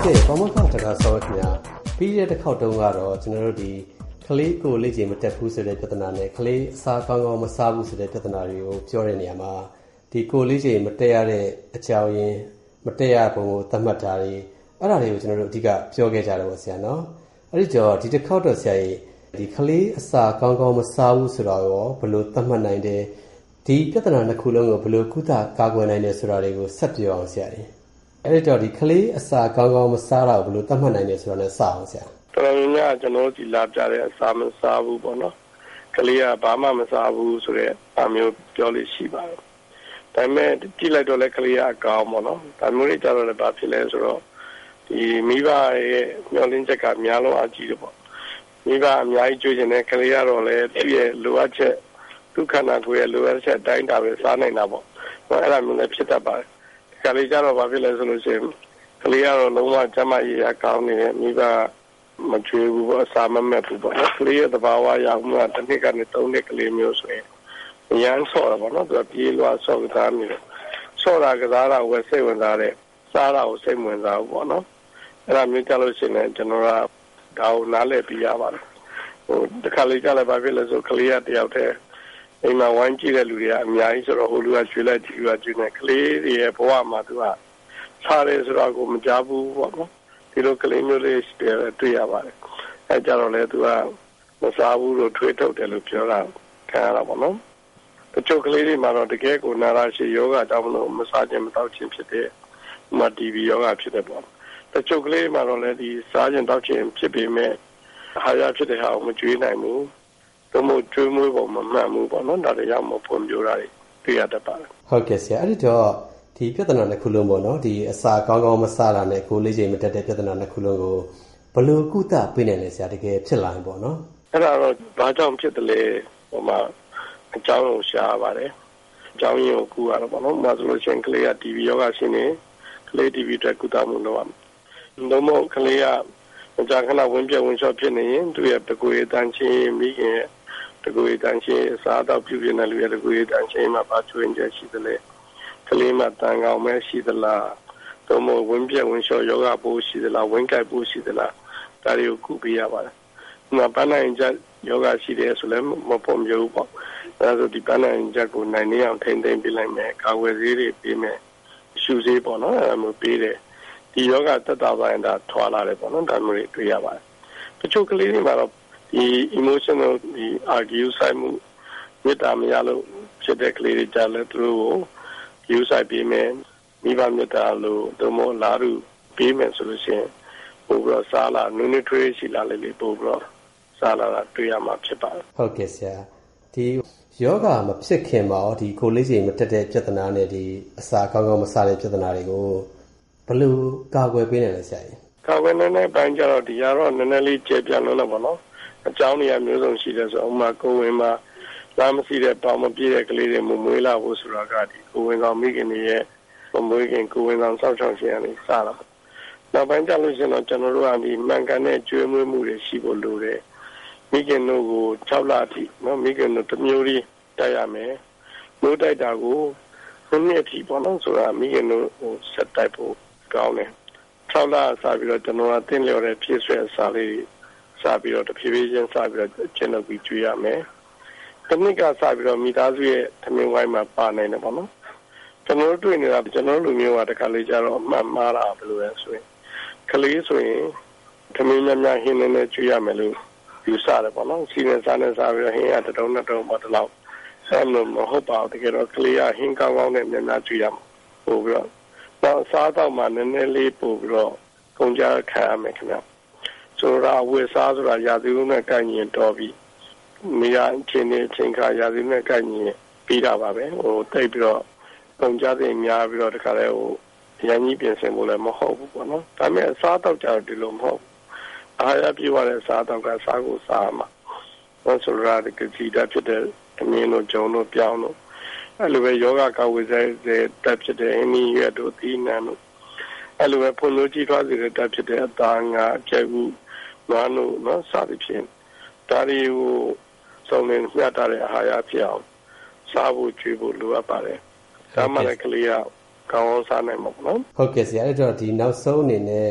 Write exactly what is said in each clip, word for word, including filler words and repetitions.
ကဲဘာမှမတကားဆောက်ခင်ဗျာပြီးတဲ့တစ်ခေါက်တုန်းကတော့ကျွန်တော်တို့ဒီကလေးကိုလေ့ကျင့်မတက်ဘူးဆိုတဲ့ပြဿနာနဲ့ကလေးအစားကောင်းကောင်းမစားဘူးဆိုတဲ့ပြဿနာတွေကိုပြောတဲ့နေရာမှာဒီကိုလေ့ကျင့်မတက်ရတဲ့အကြောင်းရင်းမတက်ရပုံကိုသတ်မှတ်တာတွေအဲ့ဒါတွေကိုကျွန်တော်တို့အဓိကပြောခဲ့ကြတယ်ပေါ့ဆရာနော်အဲ့ဒီကြောဒီတစ်ခေါက်တော့ဆရာကြီးဒီကလေးအစားကောင်းကောင်းမစားဘူးဆိုတော့ရောဘယ်လိုသတ်မှတ်နိုင်တယ်ဒီပြဿနာနှစ်ခုလုံးကိုဘယ်လိုကုသကာကွယ်နိုင်တယ်ဆိုတာတွေကိုဆက်ပြောအောင်ဆရာကြီးအဲ့ဒီတော့ဒီကလေးအစာကောင်းကောင်းမစားတော့ဘယ်လိုသတ်မှတ်နိုင်လဲဆိုတာလည်းစအောင်ဆရာတော်တော်များများကျွန်တော်ဒီလာပြတဲ့အစာမစားဘူးပေါ့နော်ကလေးကဘာမှမစားဘူးဆိုတဲ့အမျိုးပြောလို့ရှိပါတယ်ဒါပေမဲ့ကြည့်လိုက်တော့လည်းကလေးကအကောင်းပေါ့နော်ဒါမျိုးလေးကြတော့လည်းဘာဖြစ်လဲဆိုတော့ဒီမိဘရဲ့မျောလင်းချက်ကများလုံးအကြည့်တယ်ပေါ့မိဘအများကြီးကြွေးချင်တဲ့ကလေးကတော့လည်းသူ့ရဲ့လိုအပ်ချက်ဒုက္ခနာကိုရဲ့လိုအပ်ချက်တိုင်းတာပဲစားနိုင်တာပေါ့အဲ့ဒါမျိုးလည်းဖြစ်တတ်ပါတယ်ကလေးကြတော့ဘာဖြစ်လဲဆိုလို့ရှိရင်ကလေးကတော့လုံးဝကျန်းမာရေးအကောင်းနေတယ်မိဘမကြွေးဘူးပေါ့အစာမမဲ့ဘူးပေါ့နော်ကလေးရဲ့သဘာဝရောက်မှတစ်နှစ်ကနေသုံးနှစ်ကလေးမျိုးဆိုရင်ရမ်းဆော့တာပေါ့နော်သူကပြေးလွှားဆော့သားနေတယ်ဆော့တာကစားတာဝယ်စိတ်ဝင်စားတဲ့စားတာကိုစိတ်ဝင်စားဘူးပေါ့နော်အဲ့ဒါမျိုးကြလို့ရှိရင်ကျွန်တော်ကဒါကိုနားလည်ပြရပါတယ်ဟိုတခါလေးကြလည်းဘာဖြစ်လဲဆိုကလေးကတယောက်တည်းအိမ်မှာဝိုင်းကြည့်တဲ့လူတွေကအများကြီးဆိုတော့ဟိုလူကကျွေးလိုက်ဒီလူကကျွေးနေကလေးတွေရဲ့ဘဝမှာသူကစားတယ်ဆိုတော့ကိုမကြဘူးပေါ့နော်ဒီလိုကလေးမျိုးလေးတွေ့ရပါတယ်အဲကြတော့လေသူကမစားဘူးလို့ထွေးထုတ်တယ်လို့ပြောတာခံရတာပေါ့နော်တချို့ကလေးတွေမှာတော့တကယ်ကိုနာရာရှည်ယောဂတောင်းလို့မစားခြင်းမတောက်ခြင်းဖြစ်တဲ့မတီဗီယောဂဖြစ်တဲ့ပေါ့တချို့ကလေးမှာတော့လေဒီစားခြင်းတောက်ခြင်းဖြစ်ပေမဲ့ဟာရဖြစ်တဲ့ဟာကိုမကျွေးနိုင်ဘူးတို့မို့ကျွေးမွေးပုံမမှန်ဘူးပေါ့နော်ဒါတွေရောက်မှပုံပြတာတွေတွေ့ရတတ်ပါတယ်ဟုတ်ကဲ့ဆရာအဲ့ဒီတော့ဒီပြဿနာတစ်ခုလုံးပေါ့နော်ဒီအစာကောင်းကောင်းမစားတာနဲ့ကိုလေးချိန်မတက်တဲ့ပြဿနာတစ်ခုလုံးကိုဘယ်လိုကုသပေးနိုင်လဲဆရာတကယ်ဖြစ်လာရင်ပေါ့နော်အဲ့ဒါတော့ဘာကြောင့်ဖြစ်တယ်လဲဟိုမှာအကြောင်းကိုရှားပါတယ်အကြောင်းရင်းကိုကုရတော့ပေါ့နော်ဒါဆိုလို့ရှိရင်ကလေးက တီ ဗီ ယောဂရှိနေကလေး တီ ဗီ အတွက်ကုသမှုလုပ်ရမယ်တို့မို့ကလေးကကြာခဏဝင်ပြဝင်လျှော့ဖြစ်နေရင်သူရဲ့တကူရတန်းချင်းမိခင်တကူရတန်းချင်းအစားတော့ပြုပြင်တဲ့လူရဲ့တကူရတန်းချင်းမှာပါချွင်းချက်ရှိတယ်လေကလေးမှာတန်ကောင်မဲရှိသလားသို့မဟုတ်ဝင်ပြဝင်လျှော့ယောဂပိုးရှိသလားဝင်ကြိုက်ပိုးရှိသလားဒါတွေကိုကုပေးရပါတယ်။နောက်ပန်းနိုင်ချက်ယောဂရှိတယ်ဆိုလည်းမပုံပြဘူးပေါ့။ဒါဆိုဒီပန်းနိုင်ချက်ကိုနိုင်နေအောင်ထိမ့်သိမ့်ပြလိုက်မယ်ကာဝယ်ဆေးတွေပေးမယ်ရှုဆေးပေါ့နော်အဲမျိုးပေးတယ်ဒီယောဂတက်တာပိုင်းဒါထွာလာတယ်ပေါ့နော်ဒါမျိုးတွေတွေ့ရပါတယ်တချို့ကလေးတွေမှာတော့ဒီ emotional ဒီ argue ဆိုင်မှုမေတ္တာမရလို့ဖြစ်တဲ့ကလေးတွေကြလဲသူတို့ကို use ဆိုင်ပေးမယ်မိဘမေတ္တာလို့တို့မို့လာလူပေးမယ်ဆိုလို့ရှိရင်ပို့ပြီးတော့စားလာနုနည်းထွေးရှိလာလေလေပို့ပြီးတော့စားလာတာတွေ့ရမှာဖြစ်ပါတယ်ဟုတ်ကဲ့ဆရာဒီယောဂမဖြစ်ခင်မှာဒီကိုလေးချိန်မတက်တဲ့ပြဿနာနဲ့ဒီအစာကောင်းကောင်းမစားတဲ့ပြဿနာတွေကိုဘယ်လိုကာကွယ်ပေးနိုင်လဲဆရာကြီးကာကွယ်နိုင်တဲ့ပိုင်းကျတော့ဒီကတော့နည်းနည်းလေးကျေပြန့်လို့တော့ပေါ့နော်အကြောင်းတွေအမျိုးစုံရှိတယ်ဆိုဥမာကိုဝင်မှာလာမရှိတဲ့ပေါင်မပြည့်တဲ့ကလေးတွေမမွေးလာဖို့ဆိုတော့ကဒီကိုဝင်ကောင်မိခင်တွေရဲ့မမွေးခင်ကိုဝင်ကောင်စောင့်ရှောက်ခြင်းအနေစတာနောက်ပိုင်းကျလို့ရှိရင်တော့ကျွန်တော်တို့ကဒီမှန်ကန်တဲ့ကျွေးမွေးမှုတွေရှိဖို့လိုတယ်မိခင်တို့ကို၆လအထိနော်မိခင်တို့တစ်မျိုးလေးတိုက်ရမယ်မျိုးတိုက်တာကိုခုနှစ်အထိပေါ့နော်ဆိုတာမိခင်တို့ဟိုဆက်တိုက်ဖို့ကောင်းတယ်၆လစပြီးတော့ကျွန်တော်ကတင်းလျော်တဲ့ဖြည့်ဆွဲအစာလေးစပြီးတော့တဖြည်းဖြည်းချင်းစပြီးတော့ကျင့်လုပ်ပြီးကျွေးရမယ်တနည်းကစပြီးတော့မိသားစုရဲ့သမင်ဝိုင်းမှာပါနိုင်တယ်ပေါ့နော်ကျွန်တော်တို့တွေ့နေတာကျွန်တော်လူမျိုးကတခါလေးကြတော့အမှန်မှားတာဘယ်လိုလဲဆိုရင်ကလေးဆိုရင်သမင်များများဟင်းနေနေကျွေးရမယ်လို့ယူဆတယ်ပေါ့နော်စီနေစားနေစားပြီးတော့ဟင်းရတတုံးနဲ့တုံးပေါ့တလောက်အဲ့လိုမဟုတ်ပါဘူးတကယ်တော့ကလေးကဟင်းကောင်းကောင်းနဲ့များများကျွေးရမှာပို့ပြီးတော့တော့စားတော့မှနည်းနည်းလေးပို့ပြီးတော့ကုန်ကြခံရမယ်ခင်ဗျဆိုတော့ဝေစားဆိုတာရာသီဥတုနဲ့ကိုက်ရင်တော်ပြီမိရအချင်းနဲ့ချင်းခါရာသီဥတုနဲ့ကိုက်ရင်ပြီးတာပါပဲဟိုတိတ်ပြီးတော့ကုန်ကြတဲ့များပြီးတော့တခါလဲဟိုရန်ကြီးပြင်ဆင်ဖို့လည်းမဟုတ်ဘူးပေါ့နော်ဒါပေမဲ့စားတော့ကြတော့ဒီလိုမဟုတ်အားရပြေးသွားတဲ့စားတော့ကစားကိုစားမှာဘာဆိုရတဲ့ကြည်တာဖြစ်တဲ့အမြင်တို့ဂျုံတို့ပြောင်းတို့အဲ့လိုပဲယောဂကာဝေဇတဲ့တက်ဖြစ်တဲ့အင်းကြီးရတို့ဒီနန်တို့အဲ့လိုပဲဖွံ့ဖြိုးကြီးထွားစေတဲ့တက်ဖြစ်တဲ့အသားငါအကျက်ကူနွားတို့နော်စသည်ဖြင့်ဒါတွေကိုစုံလင်မျှတတဲ့အာဟာရဖြစ်အောင်စားဖို့ကြွေးဖို့လိုအပ်ပါတယ်ဒါမှလည်းကလေးကကောင်းအောင်စားနိုင်မှာပေါ့နော်ဟုတ်ကဲ့ဆရာအဲ့တော့ဒီနောက်ဆုံးအနေနဲ့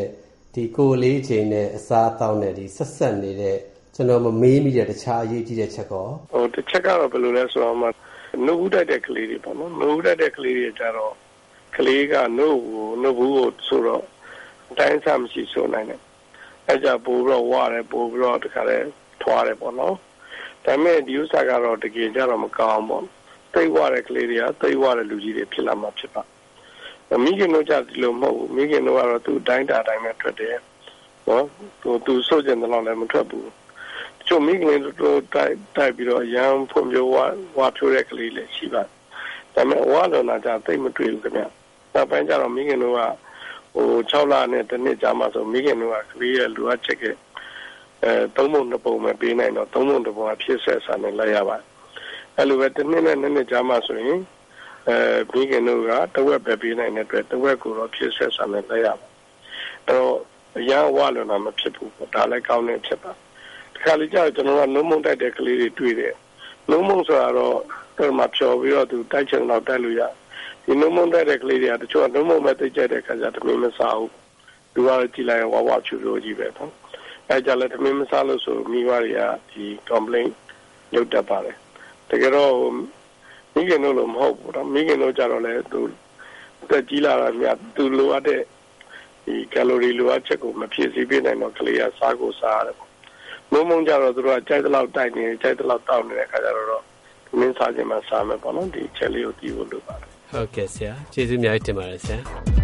ဒီကိုလေးချိန်နဲ့အစားအသောက်နဲ့ဒီဆက်ဆက်နေတဲ့ကျွန်တော်မမေးမိတဲ့တခြားအရေးကြီးတဲ့ချက်ကောဟိုတစ်ချက်ကတော့ဘယ်လိုလဲဆိုတော့မှနှုတ်ဦးတိုက်တဲ့ကလေးတွေပေါ့နော်နှုတ်ဦးတိုက်တဲ့ကလေးတွေကြတော့ကလေးကနှုတ်ကိုနှုတ်ဘူးကိုဆိုတော့အတိုင်းစားမရှိဆိုနိုင်တယ်အဲကြပို့ပြီးတော့ဝရတယ်ပို့ပြီးတော့တခါလဲထွားတယ်ပေါ့နော်ဒါပေမဲ့ဒီဥစ္စာကတော့တကယ်ကြတော့မကောင်းပေါ့သိဝတဲ့ကလေးတွေကသိဝတဲ့လူကြီးတွေဖြစ်လာမှာဖြစ်ပါမိခင်တို့ကြဒီလိုမဟုတ်ဘူးမိခင်တို့ကတော့သူ့တိုင်းတာတိုင်းပဲထွက်တယ်နော်သူသူစိုးကျင်တယ်လို့လည်းမထွက်ဘူးကျုံမိခင်တို့တိုက်တိုက်ပြီးတော့ရန်ဖွံ့ဖြိုးဝါဝါဖြိုးတဲ့ကလေးလည်းရှိပါတယ်ဒါပေမဲ့ဝါလုံးလာကြသိမတွေ့ဘူးခင်ဗျနောက်ပိုင်းကျတော့မိခင်တို့ကဟို၆လနဲ့တစ်နှစ်ကြာမှဆိုမိခင်တို့ကကလေးရဲ့လူအပ်ချက်ကအဲသုံးပုံနှစ်ပုံပဲပေးနိုင်တော့သုံးပုံတစ်ပုံအဖြစ်ဆက်ဆံနေလိုက်ရပါတယ်အဲ့လိုပဲတစ်နှစ်နဲ့နှစ်နှစ်ကြာမှဆိုရင်အဲမိခင်တို့ကတဝက်ပဲပေးနိုင်တဲ့အတွက်တဝက်ကိုတော့ဖြစ်ဆက်ဆံနေလိုက်ရပါတယ်အဲ့တော့အရန်ဝါလုံးလာမဖြစ်ဘူးဒါလည်းကောင်းတဲ့ဖြစ်ပါခါလေးကျတော့ကျွန်တော်ကနှုံးမုံတိုက်တဲ့ကလေးတွေတွေ့တယ်နှုံးမုံဆိုတော့တော့မှဖြော်ပြီးတော့သူတိုက်ချင်တော့တိုက်လို့ရဒီနှုံးမုံတိုက်တဲ့ကလေးတွေကတချို့ကနှုံးမုံပဲတိတ်ကြတဲ့ခါကျတမင်းမစားဘူးသူကကြည်လိုက်ဝါဝါဖြူဖြူကြီးပဲနော်အဲကြလည်းတမင်းမစားလို့ဆိုမိဘတွေကဒီ complaint လုပ်တတ်ပါတယ်တကယ်တော့မိခင်တို့လို့မဟုတ်ဘူးတော့မိခင်တို့ကြတော့လေသူတက်ကြီးလာတာမြတ်သူလိုအပ်တဲ့ဒီကယ်လိုရီလိုအပ်ချက်ကိုမဖြည့်ဆည်းပေးနိုင်တော့ကလေးကစားကိုစားရတယ်မုံမုံကြတော့သူတို့ကကြိုက်တဲ့လောက်တိုက်နေကြိုက်တဲ့လောက်တောက်နေတဲ့ခါကျတော့မင်းစားခြင်းမှစားမယ်ပေါ့နော်ဒီချက်လေးကိုတီးဖို့လိုပါတယ်ဟုတ်ကဲ့ဆရာကျေးဇူးအများကြီးတင်ပါတယ်ဆရာ